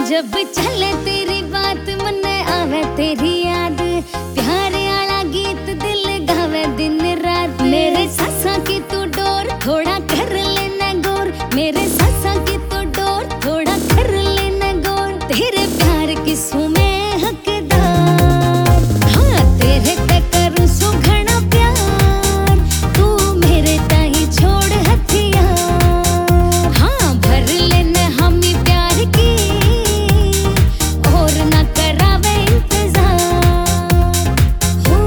जब चले तेरी बात मन आवे तेरी याद, प्यार आला गीत दिल गावे दिन रात। मेरे सासा की तू डोर थोड़ा कर लेना गौर, मेरे सासा की तू डोर थोड़ा कर लेना गौर। तेरे प्यार की सुमे हकदार, हाँ तेरे पे करूं सुघना प्यार, तू मेरे ताई छोड़ हथियार। हाँ भर लेना हमी प्यार की और ना करावे इंतजार। हो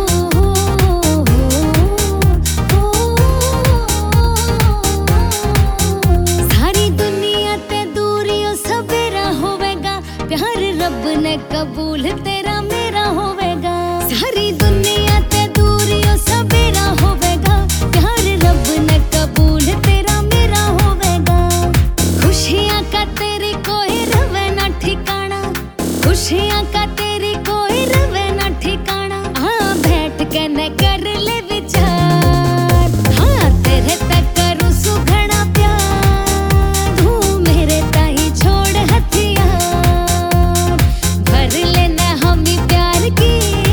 सारी दुनिया ते दूरियों सवेरा होवेगा, प्यार रब ने कबूल तेरा मेरा होवेगा। सारी दुनिया ते दूरियों सवेरा होवेगा, प्यार रब ने कबूल तेरा मेरा होवेगा। खुशियां का तेरी कोई रवे ना ठिकाना, खुशियां का तेरी कोई रवे ना ठिकाना। हाँ बैठ के न कर ले विचार, हाँ तेरे तक करूं सुघना प्यार, तू मेरे ताई छोड़ हथियार। भर लेना हमी प्यार की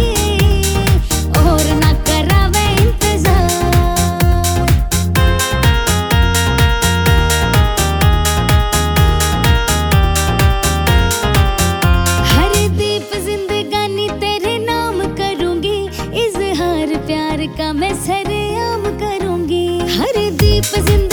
और ना करावे इंतजार। हर दीप जिंदगानी तेरे नाम करूंगी, इजहार प्यार का मैं सरेआम करूंगी। हर दीप